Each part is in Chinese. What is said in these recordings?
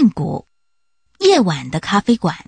梵谷，夜晚的咖啡馆。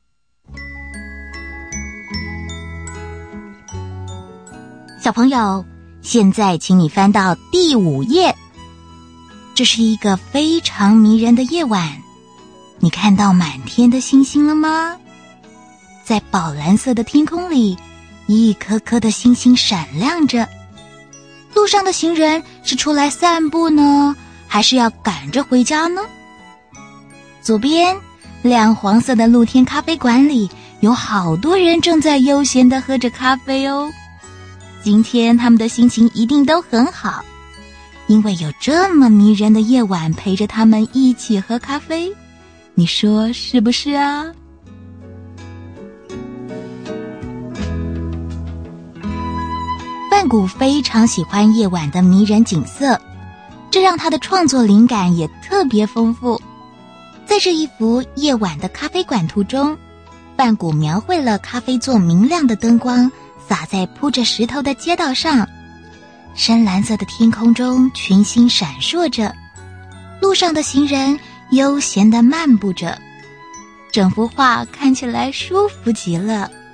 小朋友，现在请你翻到第5页。这是一个非常迷人的夜晚，你看到满天的星星了吗？在宝蓝色的天空里，一颗颗的星星闪亮着。路上的行人是出来散步呢，还是要赶着回家呢？左边亮黄色的露天咖啡馆里，有好多人正在悠闲地喝着咖啡哦。今天他们的心情一定都很好，因为有这么迷人的夜晚陪着他们一起喝咖啡，你说是不是啊？梵谷非常喜欢夜晚的迷人景色，这让他的创作灵感也特别丰富。在这一幅夜晚的咖啡馆图中，梵谷描绘了咖啡座明亮的灯光洒在铺着石头的街道上，深蓝色的天空中群星闪烁着，路上的行人悠闲地漫步着，整幅画看起来舒服极了。